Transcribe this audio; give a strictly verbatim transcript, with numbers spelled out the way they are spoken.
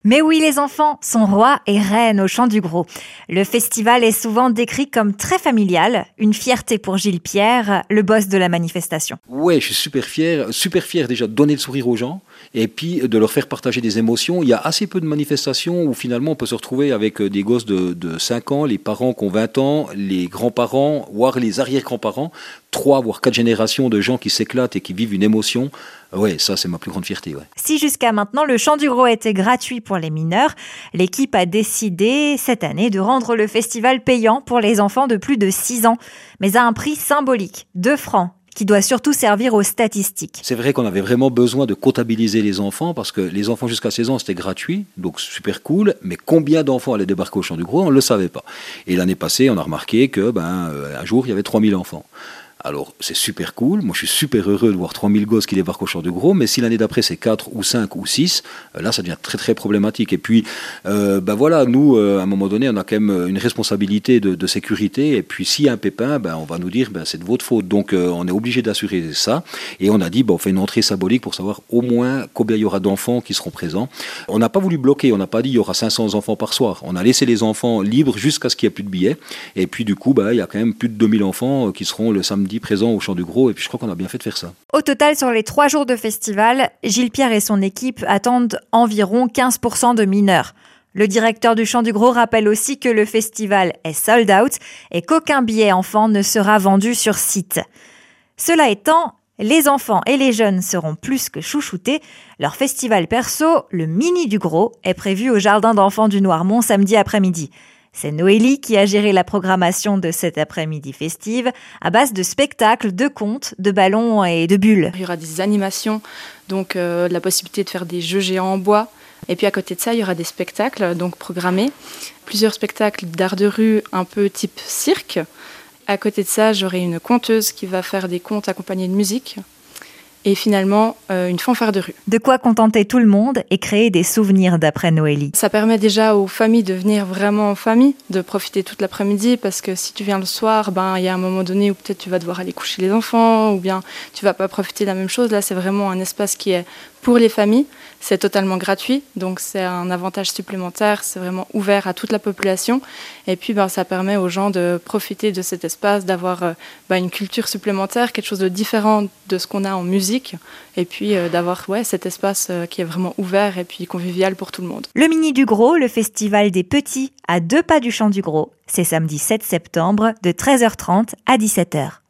Mais oui, les enfants sont rois et reines au Chant du Gros. Le festival est souvent décrit comme très familial, une fierté pour Gilles Pierre, le boss de la manifestation. Ouais, je suis super fier, super fier déjà de donner le sourire aux gens et puis de leur faire partager des émotions. Il y a assez peu de manifestations où finalement on peut se retrouver avec des gosses de, de cinq ans, les parents qui ont vingt ans, les grands-parents, voire les arrière-grands-parents, trois voire quatre générations de gens qui s'éclatent et qui vivent une émotion. Ouais, ça c'est ma plus grande fierté. Ouais. Si jusqu'à maintenant le Chant du Gros était gratuit pour les mineurs, l'équipe a décidé cette année de rendre le festival payant pour les enfants de plus de six ans, mais à un prix symbolique, deux francs, qui doit surtout servir aux statistiques. C'est vrai qu'on avait vraiment besoin de comptabiliser les enfants, parce que les enfants jusqu'à seize ans, c'était gratuit, donc super cool, mais combien d'enfants allaient débarquer au Chant du Gros, on ne le savait pas. Et l'année passée, on a remarqué que ben, un jour, il y avait trois mille enfants. Alors, c'est super cool. Moi, je suis super heureux de voir trois mille gosses qui débarquent au Chant du Gros. Mais si l'année d'après, c'est quatre ou cinq ou six, là, ça devient très, très problématique. Et puis, euh, ben voilà, nous, euh, à un moment donné, on a quand même une responsabilité de, de sécurité. Et puis, s'il y a un pépin, ben, on va nous dire, ben, c'est de votre faute. Donc, euh, on est obligé d'assurer ça. Et on a dit, ben, on fait une entrée symbolique pour savoir au moins combien il y aura d'enfants qui seront présents. On n'a pas voulu bloquer. On n'a pas dit, il y aura cinq cents enfants par soir. On a laissé les enfants libres jusqu'à ce qu'il n'y ait plus de billets. Et puis, du coup, ben, il y a quand même plus de deux mille enfants qui seront le samedi présent au Chant du Gros, et puis je crois qu'on a bien fait de faire ça. Au total, sur les trois jours de festival, Gilles Pierre et son équipe attendent environ quinze pour cent de mineurs. Le directeur du Chant du Gros rappelle aussi que le festival est sold out et qu'aucun billet enfant ne sera vendu sur site. Cela étant, les enfants et les jeunes seront plus que chouchoutés. Leur festival perso, le Mini du Gros, est prévu au jardin d'enfants du Noirmont samedi après-midi. C'est Noélie qui a géré la programmation de cet après-midi festive à base de spectacles, de contes, de ballons et de bulles. Il y aura des animations, donc euh, la possibilité de faire des jeux géants en bois. Et puis à côté de ça, il y aura des spectacles donc programmés. Plusieurs spectacles d'art de rue un peu type cirque. À côté de ça, j'aurai une conteuse qui va faire des contes accompagnés de musique. Et finalement, euh, une fanfare de rue. De quoi contenter tout le monde et créer des souvenirs d'après Noélie. Ça permet déjà aux familles de venir vraiment en famille, de profiter toute l'après-midi, parce que si tu viens le soir, ben, il y a un moment donné où peut-être tu vas devoir aller coucher les enfants, ou bien tu vas pas profiter de la même chose. Là, c'est vraiment un espace qui est pour les familles. C'est totalement gratuit, donc c'est un avantage supplémentaire, c'est vraiment ouvert à toute la population. Et puis ben, ça permet aux gens de profiter de cet espace, d'avoir euh, ben, une culture supplémentaire, quelque chose de différent de ce qu'on a en musique. Et puis euh, d'avoir ouais, cet espace euh, qui est vraiment ouvert et puis convivial pour tout le monde. Le Mini du Gros, le festival des petits, à deux pas du Chant du Gros, c'est samedi sept septembre de treize heures trente à dix-sept heures.